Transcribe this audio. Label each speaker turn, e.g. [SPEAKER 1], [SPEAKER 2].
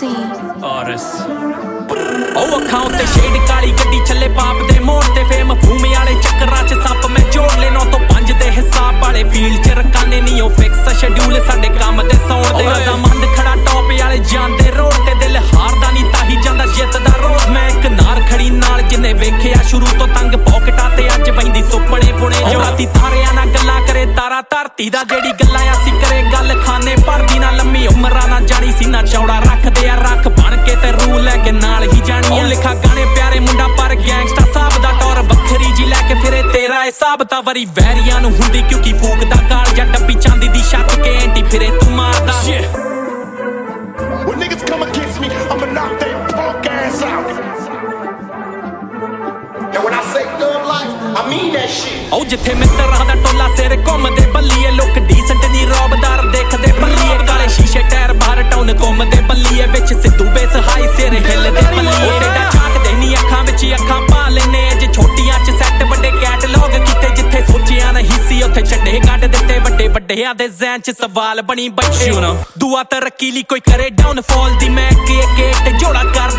[SPEAKER 1] Oris ਉਹ ਅੱਖਾਂ ਉੱਤੇ ਸ਼ੇਡ ਕਾਲੀ ਗੱਡੀ ਚੱਲੇ ਪਾਪ ਦੇ ਮੋੜ ਤੇ ਫੇਮ ਫੂਮੇ ਵਾਲੇ ਚੱਕਰਾਂ 'ਚ ਸੱਪ ਮੈਂ ਜੋੜ ਲੈ 9 ਤੋਂ 5 ਦੇ ਹਿਸਾਬ ਵਾਲੇ ਫੀਲਡ 'ਚ ਰਕਾਨੇ ਨਹੀਂ ਉਹ ਫਿਕਸ ਸ਼ੈਡਿਊਲ ਸਾਡੇ ਕੰਮ ਦੇ ਸੌਣ ਦੇ ਰਜ਼ਾਮੰਦ ਖੜਾ ਟੌਪ ਵਾਲੇ ਜਾਂਦੇ ਰੋਡ ਤੇ ਦਿਲ ਹਾਰਦਾ ਨਹੀਂ ਤਾਹੀ ਜਾਂਦਾ ਜਿੱਤਦਾ ਰੋਜ਼ ਮੈਂ ਇੱਕ ਨਾਰ ਖੜੀ ਨਾਲ ਜਿੰਨੇ ਵੇਖਿਆ ਸ਼ੁਰੂ ਤੋਂ ਤੰਗ ਪੌਕਟਾਂ ਤੇ ਅੱਜ ਵਹਿੰਦੀ ਸੁਪਨੇ ਪੁਣੇ ਜੋ ਰਾਤੀ ਤਾਰਿਆਂ ਨਾਲ ਗੱਲਾਂ ਕਰੇ ਤਾਰਾ ਧਰਤੀ ਦਾ ਜਿਹੜੀ ਗੱਲਾਂ ਅਸੀਂ ਕਰੇ ਗੱਲ ਖਾਨੇ ਭਰਦੀ ਨਾ ਲੰਮੀ ਉਮਰਾਂ ਨਾ ਜਾਣੀ ਸੀ ਨਾ ਚੌੜਾ ਰੱਖਦੇ ਆ ਰੱਖ ਬਣ ਕੇ ਤੇ ਰੂਲ ਲੈ ਕੇ ਨਾਲ ਹੀ ਜਾਣੀ ਆ ਲਿਖਾ ਗਾਣੇ ਪਿਆਰੇ ਮੁੰਡਾ ਪਰ ਗੈਂਗਸਟਰ ਸਾਹਿਬ ਦਾ ਟੌਰ ਵੱਖਰੀ ਜੀ ਲੈ ਕੇ ਫਿਰੇ ਤੇਰਾ ਹਿਸਾਬ ਤਾਂ ਵਰੀ ਵੈਰੀਆਂ ਨੂੰ ਹੁੰਦੀ ਕਿਉਂਕਿ ਫੂਕਦਾ ਕਾਲ ਜਾਂ ਡੱਬੀ ਚਾਂਦੀ ਦੀ ਛੱਤ ਕੇ ਐਂਟੀ ਫਿਰੇ ਤੂੰ ਮਾਰਦਾ
[SPEAKER 2] When niggas come against me, I'ma knock their punk ass out. And when I say thug life, I mean that shit.
[SPEAKER 1] ਉਹ ਜਿੱਥੇ ਮਿੱਤਰਾਂ ਦਾ ਟੋਲਾ ਸਿਰ ਘੁੰਮਦੇ ਬੱਲੀਏ ਲੋਕ ਡੀਸੈਂਟ ਨਹੀਂ ਰੌਬਦਾਰ ਦੇਖਦੇ ਬੱਲੀਏ ਕਾਲੇ ਸ਼ੀਸ਼ੇ ਟਾਇਰ ਬਾਹਰ ਟਾਊਨ ਘੁੰਮਦੇ ਬੱਲੀਏ ਵਿੱਚ ਸਿੱਧੂ ਬੇਸ ਹਾਈ ਸਿਰ ਹਿੱਲਦੇ ਬੱਲੀਏ ਟੇਡਾ ਝਾਕਦੇ ਨਹੀਂ ਅੱਖਾਂ ਵਿੱਚ ਅੱਖਾਂ ਪਾ ਲੈਨੇ ਜੇ ਛੋਟੀਆਂ 'ਚ ਸੈੱਟ ਵੱਡੇ ਕੈਟਲੌਗ ਕੀਤੇ ਜਿੱਥੇ ਸੋਚਿਆ ਨਹੀਂ ਸੀ ਉੱਥੇ ਛੱਡੇ ਕੱਢ ਦਿੱਤੇ ਵੱਡੇ ਵੱਡਿਆਂ ਦੇ ਜ਼ਹਿਨ 'ਚ ਸਵਾਲ ਬਣੀ ਬੈਠੇ ਦੁਆ ਤਰੱਕੀ ਲਈ ਕੋਈ ਕਰੇ ਡਾਊਨਫਾਲ ਦੀ ਮੈਂ ਕੇ ਤੇ ਜੋੜਾ ਕਰ